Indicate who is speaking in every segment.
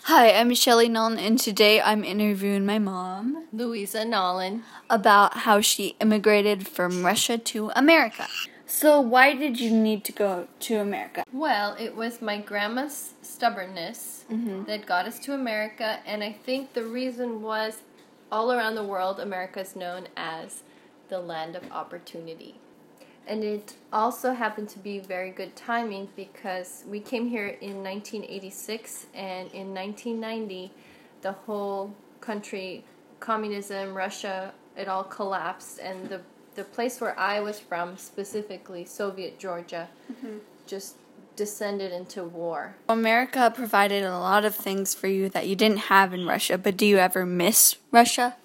Speaker 1: Hi, I'm Shelly Nolan, and today I'm interviewing my mom,
Speaker 2: Louisa Nolan.
Speaker 1: about how she immigrated from Russia to America. So, why did you need to go to America?
Speaker 2: Well, it was my grandma's stubbornness that got us to America, and I think the reason was all around the world, America is known as the land of opportunity. And it also happened to be very good timing because we came here in 1986, and in 1990, the whole country, communism, Russia, it all collapsed, and the place where I was from, specifically Soviet Georgia, just descended into war.
Speaker 1: America provided a lot of things for you that you didn't have in Russia, but do you ever miss Russia?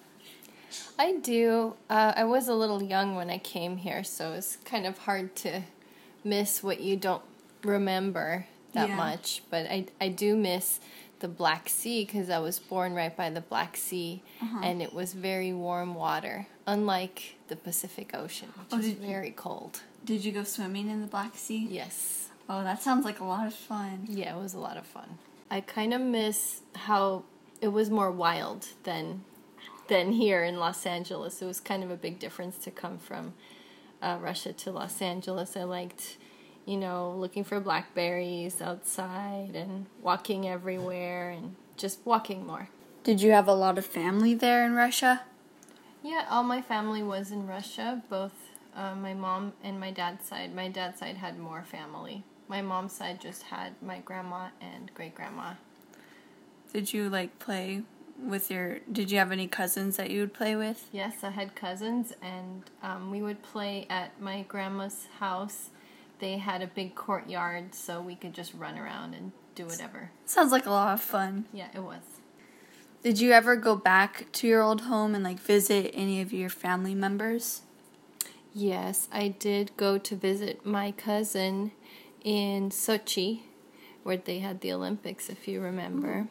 Speaker 2: I do. I was a little young when I came here, so it's kind of hard to miss what you don't remember that much. But I do miss the Black Sea because I was born right by the Black Sea, and it was very warm water, unlike the Pacific Ocean, which is very cold.
Speaker 1: Did you go swimming in the Black Sea?
Speaker 2: Yes.
Speaker 1: Oh, that sounds like a lot of fun.
Speaker 2: Yeah, it was a lot of fun. I kind of miss how it was more wild than here in Los Angeles. It was kind of a big difference to come from Russia to Los Angeles. I liked, looking for blackberries outside and walking everywhere and just walking more.
Speaker 1: Did you have a lot of family there in Russia?
Speaker 2: Yeah, all my family was in Russia, both my mom and my dad's side. My dad's side had more family. My mom's side just had my grandma and great-grandma.
Speaker 1: Did you, play with did you have any cousins that you would play with?
Speaker 2: Yes, I had cousins, and we would play at my grandma's house. They had a big courtyard, so we could just run around and do whatever.
Speaker 1: Sounds like a lot of fun.
Speaker 2: Yeah, it was.
Speaker 1: Did you ever go back to your old home and, visit any of your family members?
Speaker 2: Yes, I did go to visit my cousin in Sochi, where they had the Olympics, if you remember.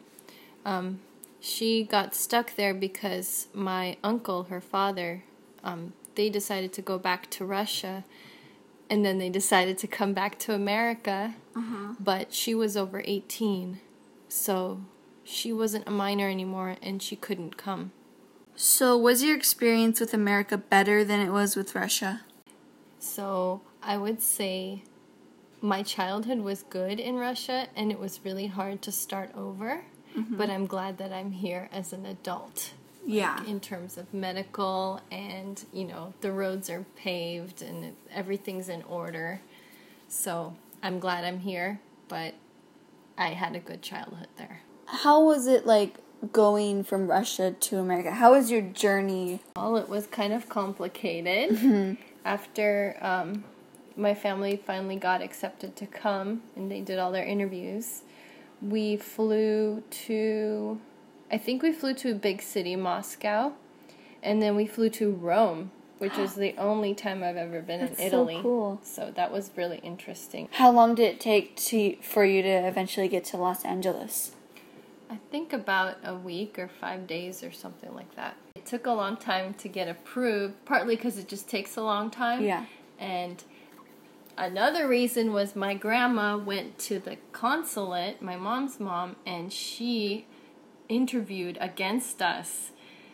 Speaker 2: She got stuck there because my uncle, her father, they decided to go back to Russia, and then they decided to come back to America, but she was over 18, so she wasn't a minor anymore, and she couldn't come.
Speaker 1: So was your experience with America better than it was with Russia?
Speaker 2: So I would say my childhood was good in Russia, and it was really hard to start over. But I'm glad that I'm here as an adult.
Speaker 1: Yeah.
Speaker 2: In terms of medical and, the roads are paved and everything's in order. So I'm glad I'm here, but I had a good childhood there.
Speaker 1: How was it going from Russia to America? How was your journey?
Speaker 2: Well, it was kind of complicated. After my family finally got accepted to come and they did all their interviews, we flew to a big city, Moscow, and then we flew to Rome, which is the only time I've ever been in Italy.
Speaker 1: So cool.
Speaker 2: So that was really interesting.
Speaker 1: How long did it take for you to eventually get to Los Angeles?
Speaker 2: I think about a week or 5 days or something like that. It took a long time to get approved, partly because it just takes a long time.
Speaker 1: Yeah.
Speaker 2: And another reason was my grandma went to the consulate, my mom's mom, and she interviewed against us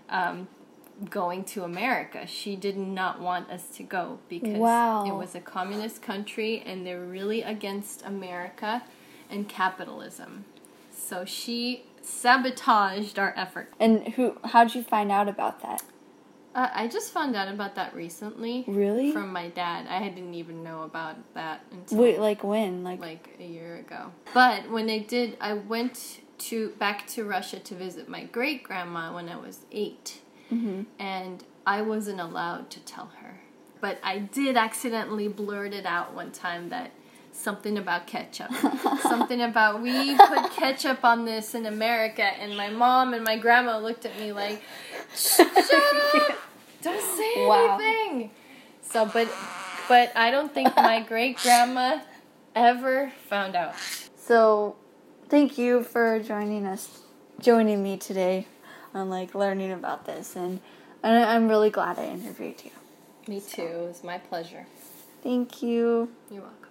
Speaker 2: going to America. She did not want us to go because it was a communist country and they were really against America and capitalism. So she sabotaged our effort.
Speaker 1: And how'd you find out about that?
Speaker 2: I just found out about that recently.
Speaker 1: Really?
Speaker 2: From my dad. I didn't even know about that until...
Speaker 1: Wait, when?
Speaker 2: Like a year ago. But when I did, I went back to Russia to visit my great-grandma when I was 8. And I wasn't allowed to tell her. But I did accidentally blurt it out one time that something about ketchup. Something about, we put ketchup on this in America, and my mom and my grandma looked at me like, shut up! Don't say anything! So, but I don't think my great-grandma ever found out.
Speaker 1: So, thank you for joining me today on learning about this, and I'm really glad I interviewed you.
Speaker 2: Me too. It was my pleasure.
Speaker 1: Thank you.
Speaker 2: You're welcome.